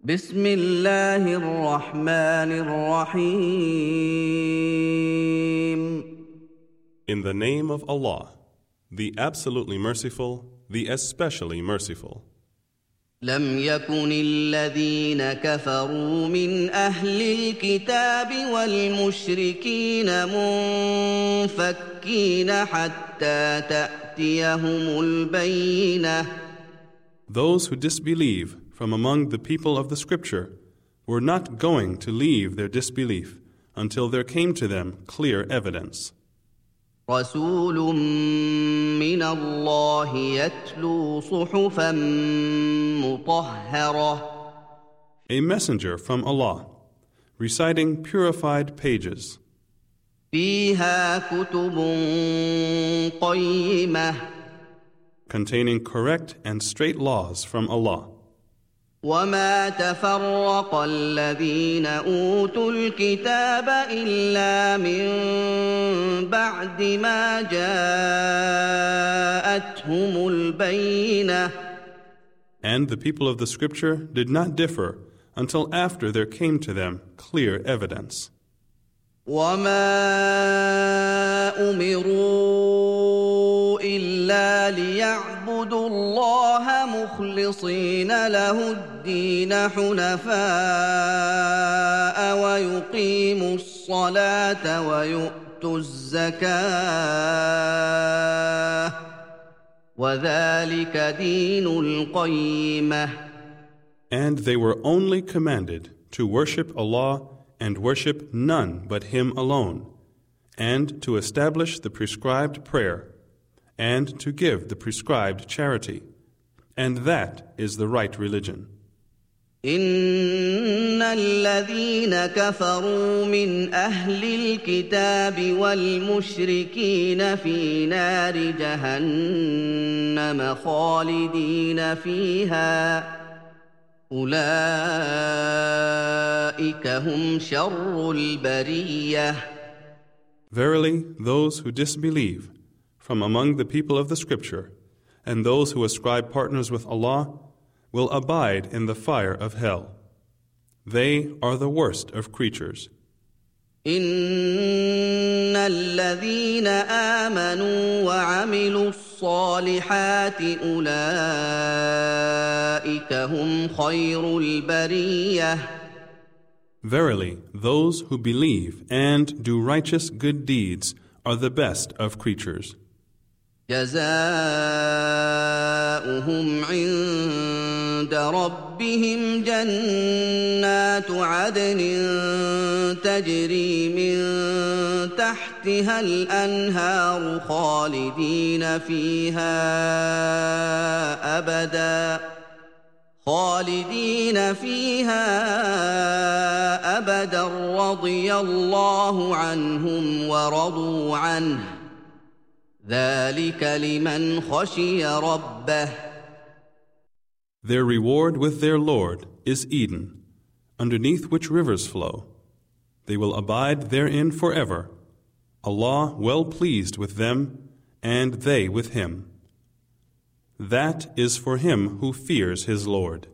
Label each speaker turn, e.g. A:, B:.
A: بسم الله الرحمن الرحيم.
B: In the name of Allah, the absolutely merciful, the especially merciful.
A: لم يكن الذين كفروا من أهل الكتاب والمشركين منفكين حتى تأتيهم البينة.
B: Those who disbelieve from among the people of the Scripture were not going to leave their disbelief until there came to them clear evidence.
A: رسول من الله يتلو صحفا مطهرة.
B: A messenger from Allah, reciting purified pages,
A: فيها كتب قيمة.
B: containing correct and straight laws from Allah.
A: وما تفرق الذين أوتوا الكتاب إلا من بعد ما جاءتهم البينة.
B: And the people of the Scripture did not differ until after there came to them clear evidence.
A: وما أمروا إلا ليعبدوا الله مخلصين له الدين حنفاء ويقيموا الصلاة ويؤتوا الزكاة وذلك دين القيمة.
B: And they were only commanded to worship Allah and worship none but Him alone, and to establish the prescribed prayer, and to give the prescribed charity. And that is the right religion.
A: إن الذين كفروا من أهل الكتاب والمشركين في نار جهنم خالدين فيها أولئك هم شر البرية.
B: Verily, those who disbelieve from among the people of the Scripture and those who ascribe partners with Allah will abide in the fire of hell. They are the worst of creatures.
A: إن الذين آمنوا وعملوا الصالحات أولئك هم خير البرية.
B: Verily, those who believe and do righteous good deeds are the best of creatures.
A: جزاؤهم عند ربهم جنات عدن تجري من تحتها الأنهار خالدين فيها أبدا رضي الله عنهم ورضوا عنه ذلك لمن خشي ربه.
B: Their reward with their Lord is Eden, underneath which rivers flow. They will abide therein forever, Allah well pleased with them, and they with Him. That is for him who fears his Lord.